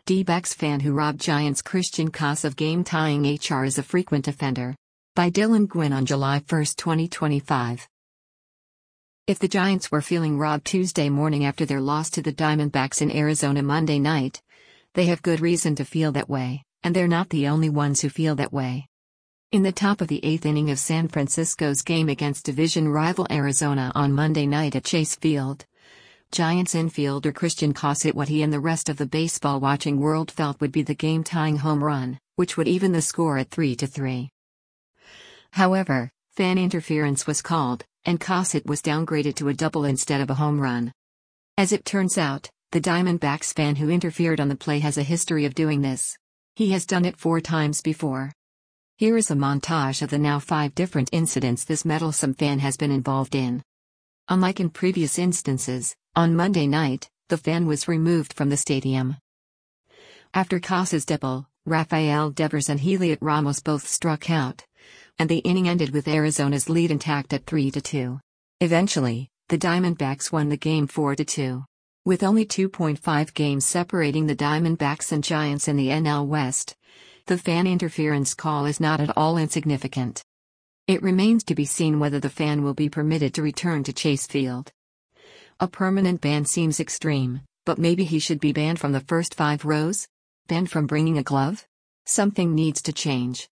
D-backs fan who robbed Giants Christian Koss of game-tying HR is a frequent offender. By Dylan Gwynn on July 1, 2025. If the Giants were feeling robbed Tuesday morning after their loss to the Diamondbacks in Arizona Monday night, they have good reason to feel that way, and they're not the only ones who feel that way. In the top of the 8th inning of San Francisco's game against division rival Arizona on Monday night at Chase Field, Giants infielder Christian Koss hit what he and the rest of the baseball-watching world felt would be the game-tying home run, which would even the score at 3-3. However, fan interference was called, and Koss hit was downgraded to a double instead of a home run. As it turns out, the Diamondbacks fan who interfered on the play has a history of doing this. He has done it 4 times before. Here is a montage of the now 5 different incidents this meddlesome fan has been involved in. Unlike in previous instances, on Monday night, the fan was removed from the stadium. After Koss's double, Rafael Devers and Heliot Ramos both struck out, and the inning ended with Arizona's lead intact at 3-2. Eventually, the Diamondbacks won the game 4-2. With only 2.5 games separating the Diamondbacks and Giants in the NL West, the fan interference call is not at all insignificant. It remains to be seen whether the fan will be permitted to return to Chase Field. A permanent ban seems extreme, but maybe he should be banned from the first 5 rows? Banned from bringing a glove? Something needs to change.